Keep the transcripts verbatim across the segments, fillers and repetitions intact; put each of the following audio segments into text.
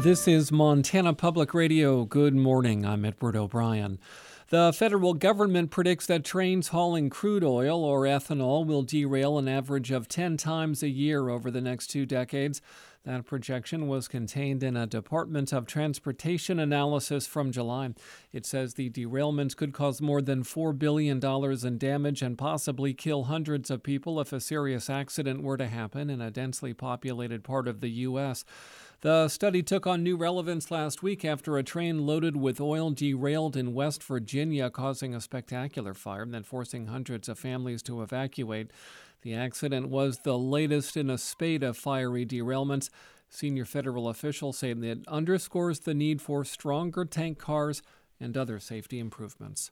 This is Montana Public Radio. Good morning. I'm Edward O'Brien. The federal government predicts that trains hauling crude oil or ethanol will derail an average of ten times a year over the next two decades. That projection was contained in a Department of Transportation analysis from July. It says the derailments could cause more than four billion dollars in damage and possibly kill hundreds of people if a serious accident were to happen in a densely populated part of the U S. The study took on new relevance last week after a train loaded with oil derailed in West Virginia, causing a spectacular fire and forcing hundreds of families to evacuate. The accident was the latest in a spate of fiery derailments. Senior federal officials say that it underscores the need for stronger tank cars and other safety improvements.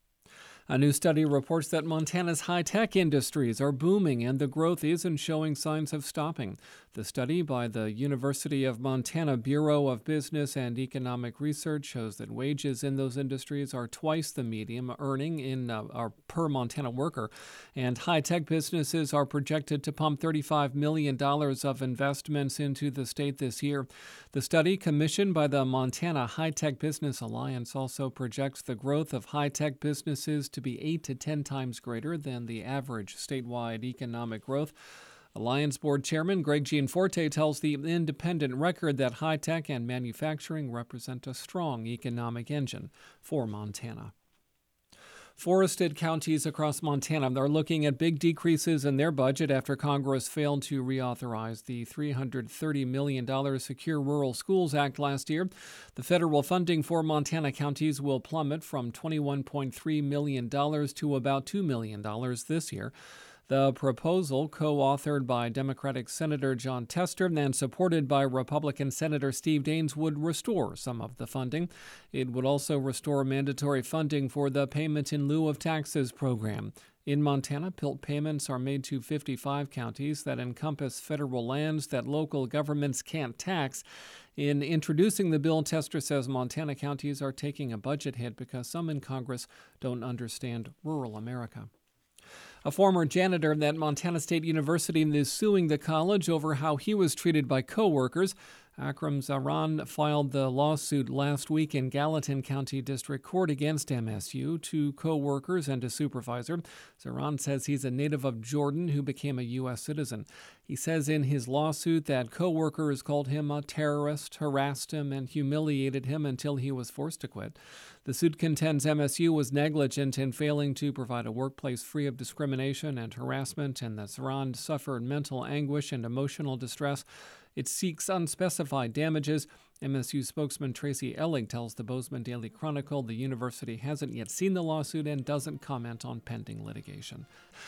A new study reports that Montana's high-tech industries are booming and the growth isn't showing signs of stopping. The study by the University of Montana Bureau of Business and Economic Research shows that wages in those industries are twice the median earning in uh, our per Montana worker, and high-tech businesses are projected to pump thirty-five million dollars of investments into the state this year. The study, commissioned by the Montana High-Tech Business Alliance, also projects the growth of high-tech businesses to be eight to ten times greater than the average statewide economic growth. Alliance Board Chairman Greg Gianforte tells the Independent Record that high-tech and manufacturing represent a strong economic engine for Montana. Forested counties across Montana are looking at big decreases in their budget after Congress failed to reauthorize the three hundred thirty million dollars Secure Rural Schools Act last year. The federal funding for Montana counties will plummet from twenty-one point three million dollars to about two million dollars this year. The proposal, co-authored by Democratic Senator Jon Tester and supported by Republican Senator Steve Daines, would restore some of the funding. It would also restore mandatory funding for the Payment in Lieu of Taxes program. In Montana, P I L T payments are made to fifty-five counties that encompass federal lands that local governments can't tax. In introducing the bill, Tester says Montana counties are taking a budget hit because some in Congress don't understand rural America. A former janitor at Montana State University is suing the college over how he was treated by coworkers. Akram Zaran filed the lawsuit last week in Gallatin County District Court against M S U, two co-workers and a supervisor. Zaran says he's a native of Jordan who became a U S citizen. He says in his lawsuit that co-workers called him a terrorist, harassed him, and humiliated him until he was forced to quit. The suit contends M S U was negligent in failing to provide a workplace free of discrimination and harassment, and that Zaran suffered mental anguish and emotional distress. It seeks unspecified damages. M S U spokesman Tracy Ellig tells the Bozeman Daily Chronicle the university hasn't yet seen the lawsuit and doesn't comment on pending litigation.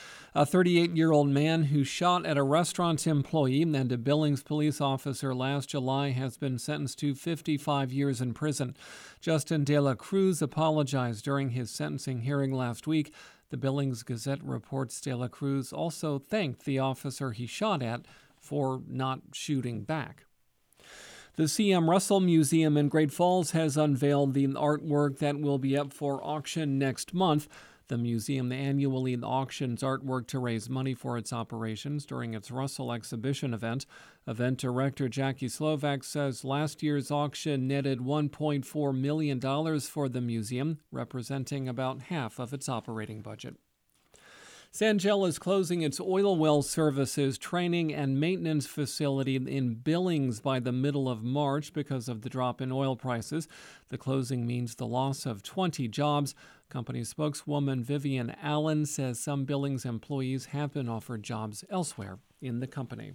A thirty-eight-year-old man who shot at a restaurant employee and a Billings police officer last July has been sentenced to fifty-five years in prison. Justin De La Cruz apologized during his sentencing hearing last week. The Billings Gazette reports De La Cruz also thanked the officer he shot at for not shooting back. The C M Russell Museum in Great Falls has unveiled the artwork that will be up for auction next month. The museum annually auctions artwork to raise money for its operations during its Russell exhibition event. Event director Jackie Slovak says last year's auction netted one point four million dollars for the museum, representing about half of its operating budget. Sangel is closing its oil well services, training, and maintenance facility in Billings by the middle of March because of the drop in oil prices. The closing means the loss of twenty jobs. Company spokeswoman Vivian Allen says some Billings employees have been offered jobs elsewhere in the company.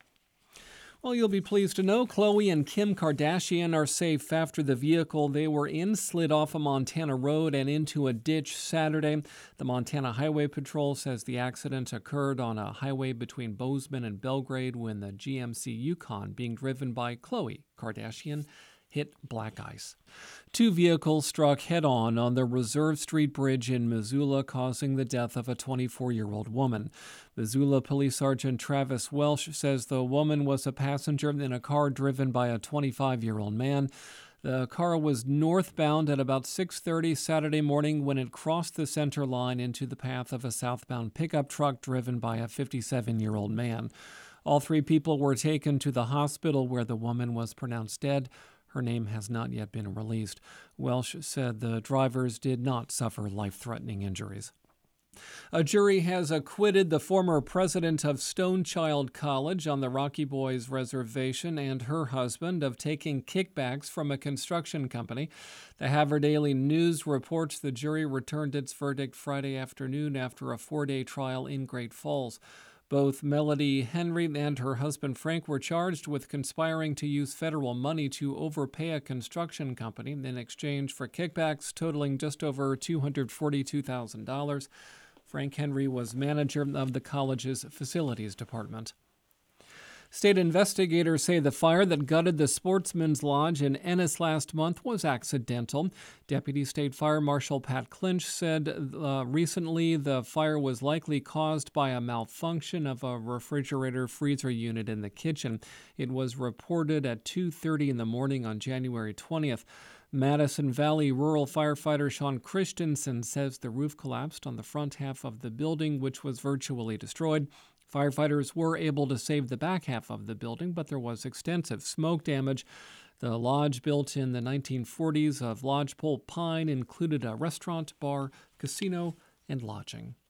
Well, you'll be pleased to know Khloe and Kim Kardashian are safe after the vehicle they were in slid off a Montana road and into a ditch Saturday. The Montana Highway Patrol says the accident occurred on a highway between Bozeman and Belgrade when the G M C Yukon, being driven by Khloe Kardashian, hit black ice. Two vehicles struck head-on on the Reserve Street Bridge in Missoula, causing the death of a twenty-four-year-old woman. Missoula Police Sergeant Travis Welsh says the woman was a passenger in a car driven by a twenty-five-year-old man. The car was northbound at about six thirty Saturday morning when it crossed the center line into the path of a southbound pickup truck driven by a fifty-seven-year-old man. All three people were taken to the hospital where the woman was pronounced dead. Her name has not yet been released. Welsh said the drivers did not suffer life-threatening injuries. A jury has acquitted the former president of Stonechild College on the Rocky Boys Reservation and her husband of taking kickbacks from a construction company. The Havre Daily News reports the jury returned its verdict Friday afternoon after a four-day trial in Great Falls. Both Melody Henry and her husband Frank were charged with conspiring to use federal money to overpay a construction company in exchange for kickbacks totaling just over two hundred forty-two thousand dollars. Frank Henry was manager of the college's facilities department. State investigators say the fire that gutted the Sportsman's Lodge in Ennis last month was accidental. Deputy State Fire Marshal Pat Clinch said uh, recently the fire was likely caused by a malfunction of a refrigerator freezer unit in the kitchen. It was reported at two thirty in the morning on January twentieth. Madison Valley rural firefighter Sean Christensen says the roof collapsed on the front half of the building, which was virtually destroyed. Firefighters were able to save the back half of the building, but there was extensive smoke damage. The lodge, built in the nineteen forties of lodgepole pine, included a restaurant, bar, casino, and lodging.